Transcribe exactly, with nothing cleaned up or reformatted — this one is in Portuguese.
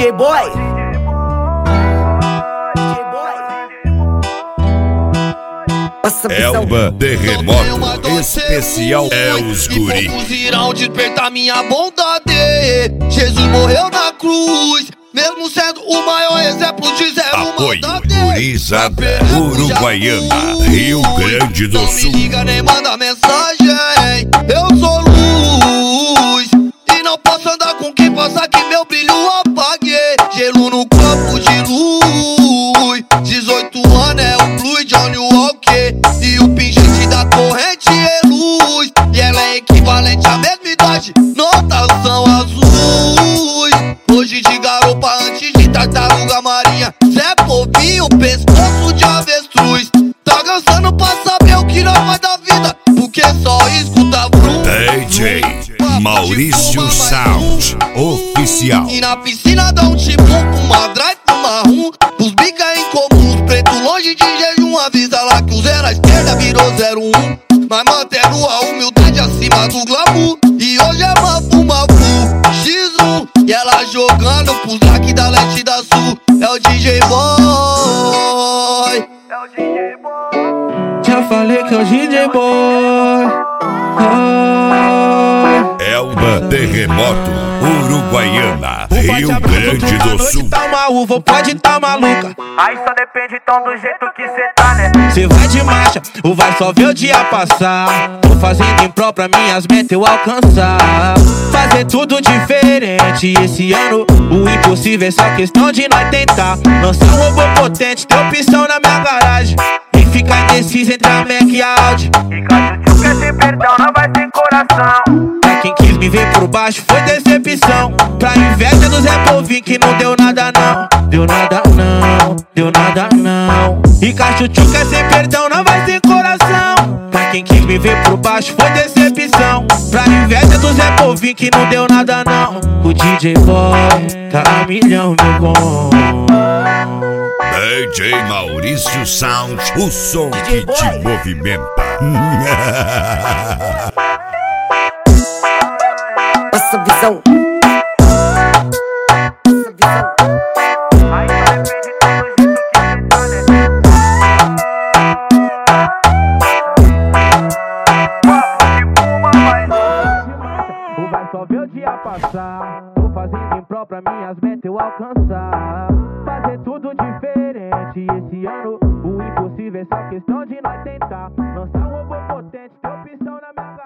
J Boy. D J Boy. Elba Terremoto especial é os guri. E poucos irão despertar minha bondade. Jesus morreu na cruz, mesmo sendo o maior exemplo de zero Apoio maldade. Gurizada Uruguaiana, Rio Grande do Sul. Não me liga nem manda mensagem. Eu sou luz e não posso andar com quem possa que meu brilho apague. Gelo no copo de luz. dezoito anos é o Blue Johnny Walker. E o pingente da corrente é luz. E ela é equivalente à mesma idade, notação azul. Hoje de garopa antes de tartaruga marinha. Zé Povinho, pescoço de avestruz. Tá cansando pra saber o que não vai da vida, porque só escuta brum. D J Maurício Sound Oficial. E na piscina dá um tipo, uma drive, uma rum. Os bica incomuns, preto longe de jejum. Avisa lá que o zero à esquerda virou zero um. Mas mantendo a humildade acima do glamour. E hoje é mafu, mafu, xis um. E ela jogando pros laques da leste e da sul. É o D J Boy. É o D J Boy. Já falei que é o D J Boy. Oh. Elba Terremoto Uruguaiana, Rio Grande do Sul. Pode tá uma uva, pode tá maluca. Aí só depende então do jeito que cê tá, né? Cê vai de marcha, ou vai só ver o dia passar. Tô fazendo em prol pra minhas metas eu alcançar. Fazer tudo diferente esse ano. O impossível é só questão de nós tentar. Lançar um robô potente, ter opção na minha garagem. E ficar indeciso entre a Mac e a Audi. E caso tu quer ter perdão, não vai ter coração. Pra quem quis me ver por baixo foi decepção. Pra inveja do Zé Povinho que não deu nada não. Deu nada não, deu nada não. E Cachuchu quer sem perdão, não vai ter coração. Pra quem quis me ver por baixo foi decepção. Pra inveja do Zé Povinho que não deu nada não. O D J Boy tá a milhão, meu bom. D J Maurício Sound, o som que te movimenta. Essa visão. Essa visão. Aí só depende então do jeito que cê tá, né? Papo de fuma, vai. Ou vai só ver o dia passar. Tô fazendo em prol pra minhas metas eu alcançar. Fazer tudo diferente esse ano. O impossível é só questão de nós tentar. Lançar um robô potente, ter opção na minha